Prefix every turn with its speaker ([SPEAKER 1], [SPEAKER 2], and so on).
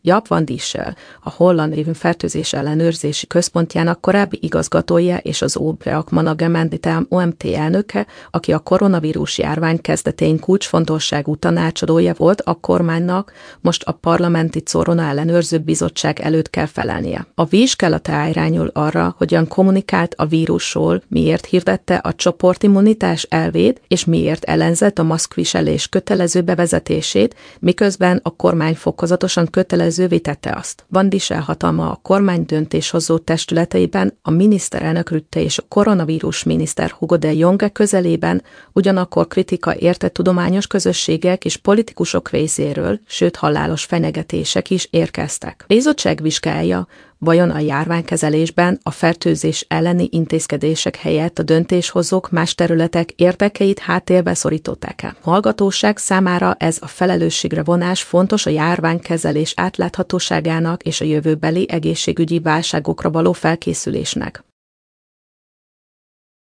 [SPEAKER 1] Jaap van Dissel, a Holland Révőfertőzés ellenőrzési központjának korábbi igazgatója és az Outbreak Management OMT elnöke, aki a koronavírus járvány kezdetén kulcsfontosságú tanácsadója volt a kormánynak, most a parlamenti Corona ellenőrző bizottság előtt kell felelnie. A vizsgálata irányul arra, hogyan kommunikált a vírusról, miért hirdette a csoportimmunitás elvét, és miért ellenzett a maszkviselés kötelező bevezetését, miközben a kormány fokozatosan kötelezővé tette azt. Van Dissel hatalma a kormány döntéshozó testületeiben, a miniszterelnök Rutte és a koronavírus miniszter Hugo de Jonge közelében ugyanakkor kritika érte tudományos közösségek és politikusok részéről, sőt halálos fenyegetések is érkeztek. A bizottság vizsgálja, vajon a járványkezelésben a fertőzés elleni intézkedések helyett a döntéshozók más területek érdekeit háttérbe szorították-e. A hallgatóság számára ez a felelősségre vonás fontos a járványkezelés átláthatóságának és a jövőbeli egészségügyi válságokra való felkészülésnek.